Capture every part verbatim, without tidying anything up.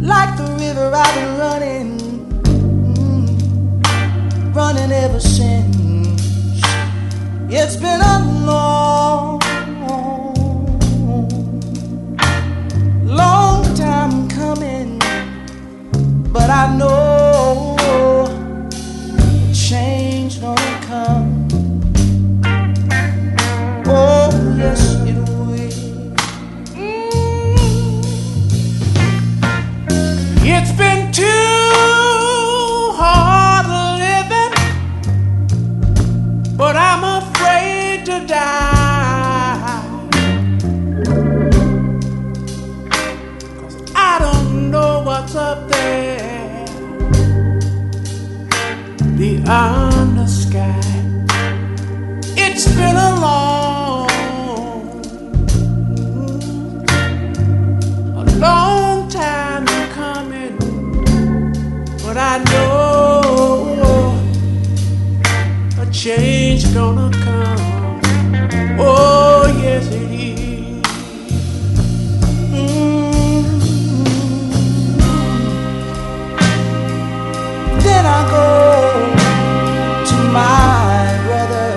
like the river I've been running, mm, running ever since. It's been a long, long time coming, but I know change gonna come. Oh yes, it will. Mm. It's been too hard living, but I'm afraid to die, 'cause I don't know what's up there beyond the sky. It's been a long, a long time coming, but I know a change gonna come. Oh yes it is. Mm-hmm. Then I go to my brother,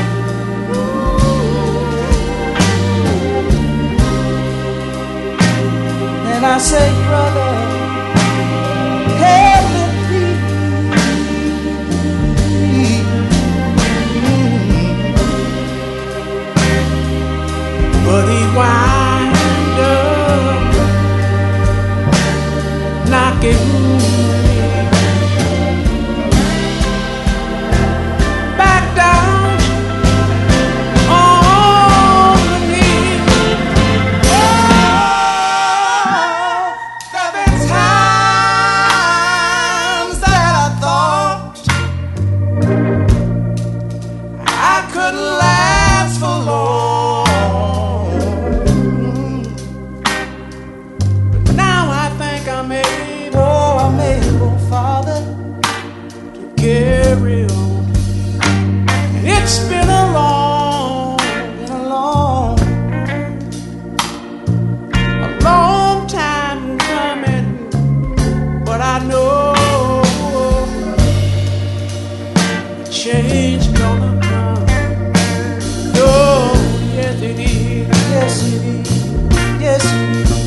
and I say, brother, help me please. But he wind up knocking me back down on the knee. Oh, there've been times that I thought I couldn't last for long, but now I think I'm able, oh, I'm able, Father, to carry on. And it's been a long, been a long, a long time coming, but I know change gonna come. Oh, yes it is. Yes it is. Yes it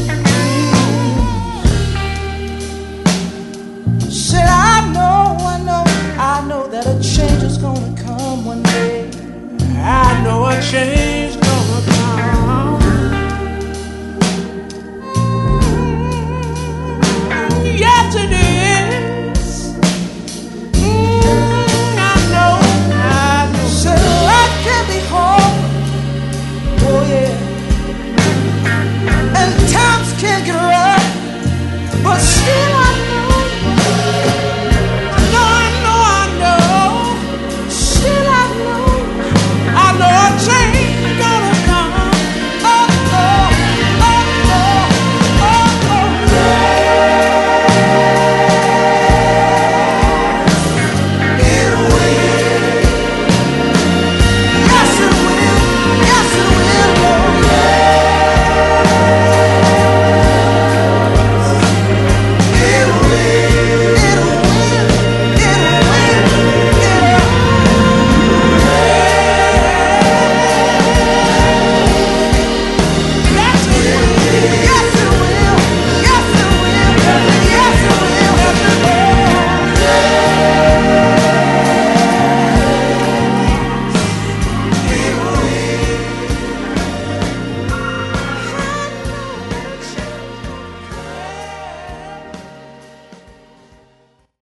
is. Said I know, I know, I know that a change is gonna come one day. I know a change